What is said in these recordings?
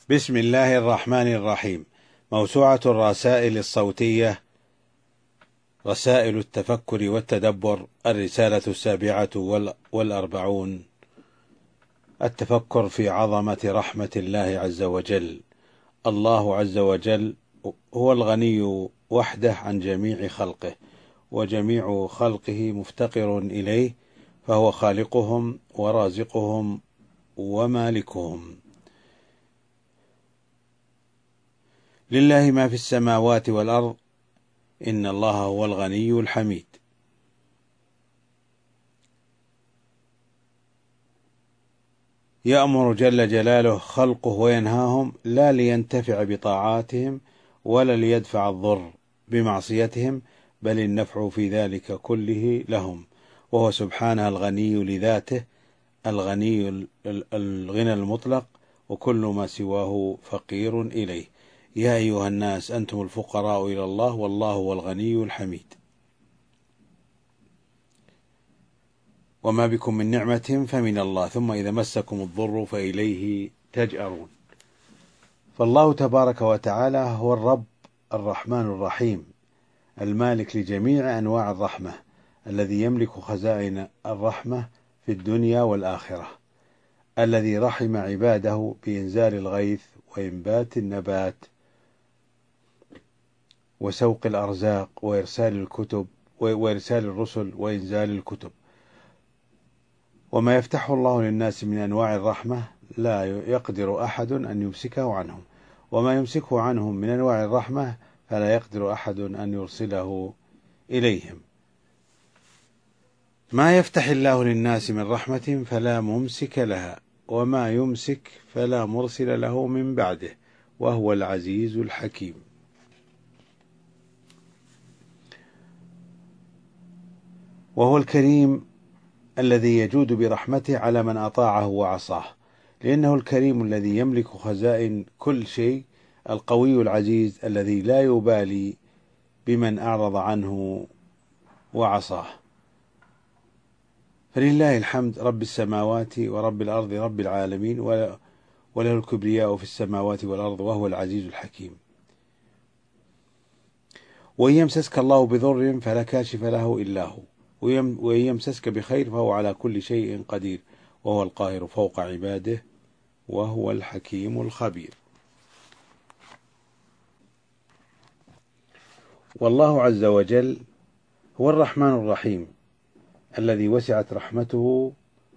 بسم الله الرحمن الرحيم. موسوعة الرسائل الصوتية، رسائل التفكر والتدبر، الرسالة 47 التفكر في عظمة رحمة الله عز وجل. الله عز وجل هو الغني وحده عن جميع خلقه، وجميع خلقه مفتقر إليه، فهو خالقهم ورازقهم ومالكهم. لله ما في السماوات والأرض، إن الله هو الغني الحميد. يأمر جل جلاله خلقه وينهاهم، لا لينتفع بطاعاتهم ولا ليدفع الضر بمعصيتهم، بل النفع في ذلك كله لهم، وهو سبحانه الغني لذاته، الغني الغنى المطلق، وكل ما سواه فقير إليه. يا أيها الناس أنتم الفقراء إلى الله، والله هو الغني الحميد. وما بكم من نعمة فمن الله، ثم إذا مسكم الضر فإليه تجأرون. فالله تبارك وتعالى هو الرب الرحمن الرحيم، المالك لجميع أنواع الرحمة، الذي يملك خزائن الرحمة في الدنيا والآخرة، الذي رحم عباده بإنزال الغيث وإنبات النبات وسوق الأرزاق وإرسال الرسل وإنزال الكتب. وما يفتحه الله للناس من أنواع الرحمة لا يقدر أحد أن يمسكه عنهم، وما يمسكه عنهم من أنواع الرحمة فلا يقدر أحد أن يرسله إليهم. ما يفتح الله للناس من رحمة فلا ممسك لها، وما يمسك فلا مرسل له من بعده، وهو العزيز الحكيم. وهو الكريم الذي يجود برحمته على من أطاعه وعصاه، لأنه الكريم الذي يملك خزائن كل شيء، القوي العزيز الذي لا يبالي بمن أعرض عنه وعصاه. فلله الحمد رب السماوات ورب الأرض رب العالمين، وله الكبرياء في السماوات والأرض، وهو العزيز الحكيم. وإن يمسسك الله بضر فلا كاشف له إلا هو، وإن يمسسك بخير فهو على كل شيء قدير، وهو القاهر فوق عباده، وهو الحكيم الخبير. والله عز وجل هو الرحمن الرحيم، الذي وسعت رحمته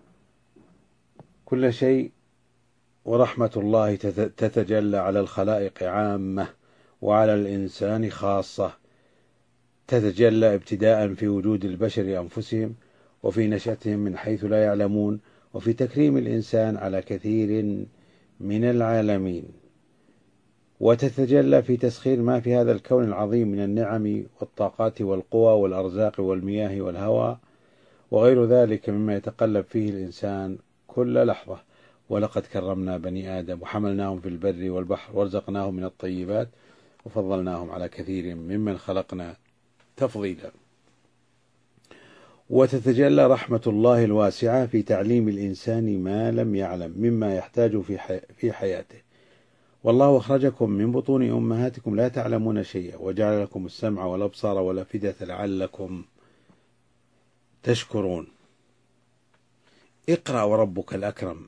كل شيء، ورحمة الله تتجلى على الخلائق عامة وعلى الإنسان خاصة، تتجلى ابتداء في وجود البشر أنفسهم، وفي نشأتهم من حيث لا يعلمون، وفي تكريم الإنسان على كثير من العالمين، وتتجلى في تسخير ما في هذا الكون العظيم من النعم والطاقات والقوى والأرزاق والمياه والهواء وغير ذلك مما يتقلب فيه الإنسان كل لحظة. ولقد كرمنا بني آدم وحملناهم في البر والبحر ورزقناهم من الطيبات وفضلناهم على كثير ممن خلقنا تفضيلا. وتتجلى رحمة الله الواسعة في تعليم الإنسان ما لم يعلم مما يحتاج في حياته. والله أخرجكم من بطون أمهاتكم لا تعلمون شيئا، وجعل لكم السمع والأبصار والأفئدة لعلكم تشكرون. اقرأ وربك الأكرم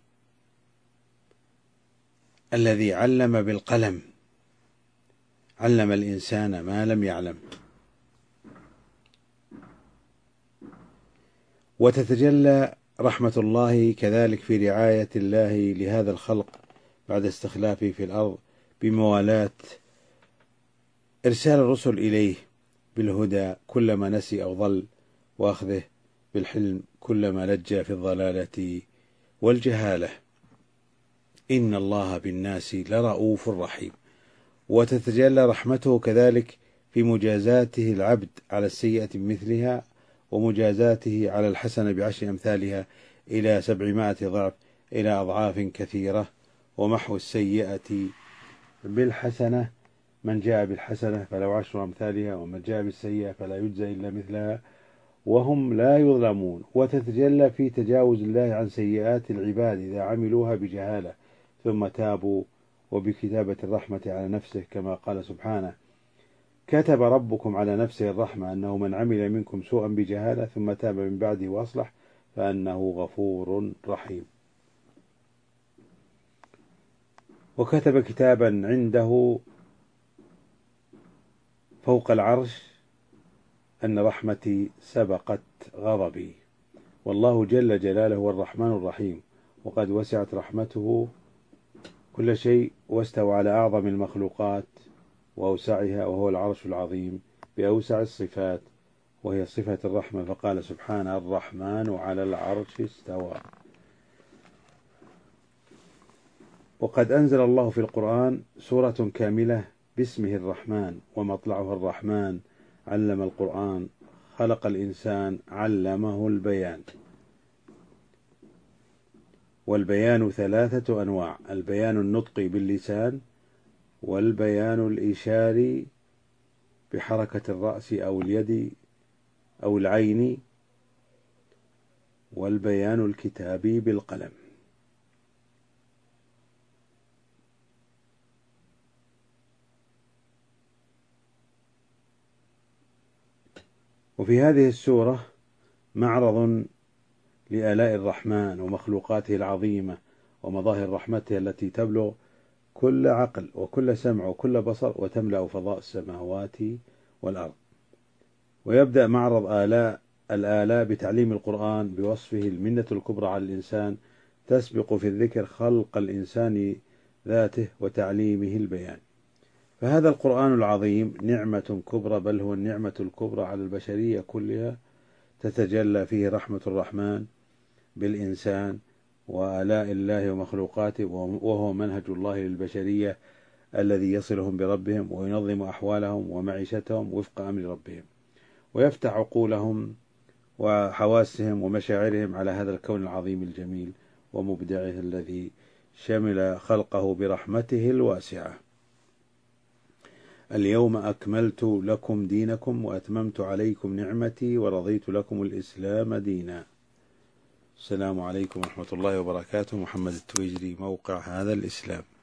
الذي علم بالقلم، علم الإنسان ما لم يعلم. وتتجلى رحمة الله كذلك في رعاية الله لهذا الخلق بعد استخلافه في الأرض، بموالاة إرسال الرسل إليه بالهدى كلما نسي أو ضل، وأخذه بالحلم كلما لجى في الضلالة والجهالة. إن الله بالناس لرؤوف رحيم. وتتجلى رحمته كذلك في مجازاته العبد على السيئة بمثلها، ومجازاته على الحسنة بعشر أمثالها إلى 700 ضعف، إلى أضعاف كثيرة، ومحو السيئة بالحسنة، من جاء بالحسنة فلو 10 أمثالها، ومن جاء بالسيئة فلا يجزى إلا مثلها وهم لا يظلمون. وتتجلى في تجاوز الله عن سيئات العباد إذا عملوها بجهالة ثم تابوا وبكتابة الرحمة على نفسه كما قال سبحانه: كتب ربكم على نفسه الرحمة أنه من عمل منكم سوءا بجهالة ثم تاب من بعده وأصلح فأنه غفور رحيم. وكتب كتابا عنده فوق العرش أن رحمتي سبقت غضبي، والله جل جلاله هو الرحمن الرحيم، وقد وسعت رحمته كل شيء واستوى على أعظم المخلوقات وأوسعها، وهو العرش العظيم بأوسع الصفات وهي صفة الرحمة، فقال سبحانه: الرحمن على العرش استوى. وقد أنزل الله في القرآن سورة كاملة باسمه الرحمن، ومطلعها الرحمن، علم القرآن، خلق الإنسان، علمه البيان. والبيان 3 أنواع: البيان النطقي باللسان، والبيان الإشاري بحركة الرأس أو اليد أو العين، والبيان الكتابي بالقلم. وفي هذه السورة معرض لآلاء الرحمن ومخلوقاته العظيمة ومظاهر رحمته التي تبلغ كل عقل وكل سمع وكل بصر وتملأ فضاء السماوات والأرض. ويبدأ معرض الآلاء بتعليم القرآن بوصفه المنة الكبرى على الإنسان، تسبق في الذكر خلق الإنسان ذاته وتعليمه البيان. فهذا القرآن العظيم نعمة كبرى، بل هو النعمة الكبرى على البشرية كلها، تتجلى فيه رحمة الرحمن بالإنسان وآلاء الله ومخلوقاته، وهو منهج الله للبشرية الذي يصلهم بربهم وينظم أحوالهم ومعيشتهم وفق أمر ربهم، ويفتح عقولهم وحواسهم ومشاعرهم على هذا الكون العظيم الجميل ومبدعه الذي شمل خلقه برحمته الواسعة. اليوم أكملت لكم دينكم وأتممت عليكم نعمتي ورضيت لكم الإسلام دينا. السلام عليكم ورحمة الله وبركاته. محمد التويجري، موقع هذا الإسلام.